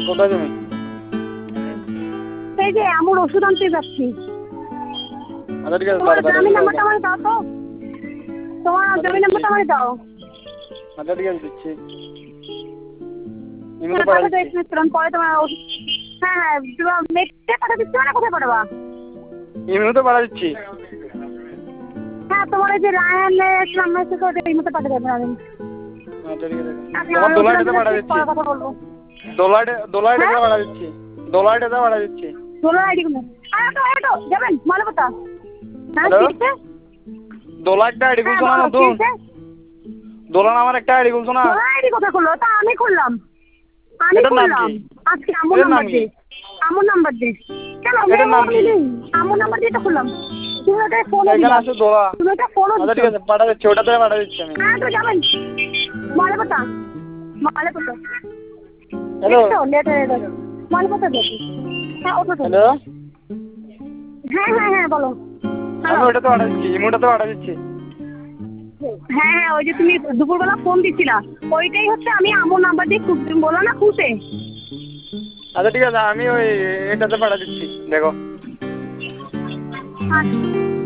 কোথায় তুমি? এই যে আমার ওষুধ আনতে যাচ্ছি। আচ্ছা ঠিক আছে, তোমার তাড়াতাড়ি জমি যাও। নাম্বারটা আমাকে দাও তো। তোমার জমি নাম্বারটা আমাকে দাও। আচ্ছা ঠিক আছে, দিচ্ছি। ইমোতে পাঠা দিচ্ছি। পরে তোমার হ্যাঁ হ্যাঁ তোমার নেক্সটে পাঠা দিচ্ছি না কোথায় পাঠাবা? ইমোতে পাঠা দিচ্ছি। হ্যাঁ তোমার এই যে রায়ানের সামনে থেকে ওটা ইমোতে পাঠা দেবেন আমি। আচ্ছা ঠিক আছে। আচ্ছা তোমার আমি দোলাইটাতে পাঠা দিচ্ছি। পরে কথা বলবো। দোলাইটাতে পাঠা দিচ্ছি। দোলাইটাতে পাঠা দিচ্ছি। দোলা আইডি গুলো আরে তো যাবেন মালপতা। হ্যাঁ হ্যালো, ঠিক আছে। দোলাইটা আইডি হ্যাঁ খুলছো না বলো কি নতুন? আছে? দোলা নামের একটা আইডি খুলছো না? দোলা আইডি কোথায় খুললো? তা আমি খুললাম। আমি এটার নাম খুললাম কি? আজকে আমুর এটার নাম নাম্বার কি? দিয়ে। আমুর নাম্বার দিয়ে কেন এটার নাম কি? আমুর নাম্বার দিয়ে তো খুললাম। তুমি ওটা ফোনও এখানে দিবা। আছে দোলা। তুমি ওটা ফোনও আচ্ছা দিচ্ছ। ঠিক আছে, পাঠা দিচ্ছি, ওটাতে পাঠা দিচ্ছি আমি। হ্যাঁ তো যাবেন মালপতা। মালপতা হ্যালো, একটু লেট হয়ে যাবে। মালপতা যাবে। হ্যাঁ ওঠো তো। হ্যালো, হ্যাঁ হ্যাঁ হ্যাঁ বলো। আমি হ্যালো ওটাতে পাঠা দিচ্ছি, ইমোটাতে পাঠা দিচ্ছি। হ্যাঁ হ্যাঁ ওই যে তুমি দুপুরবেলা ফোন দিচ্ছিলা ওইটাই হচ্ছে আমি আমুর নাম্বার দিয়ে তুমি বলো না খুলতে। আচ্ছা ঠিক আছে, আমি ওই এটাতে পাঠা দিচ্ছি, দেখো। আচ্ছা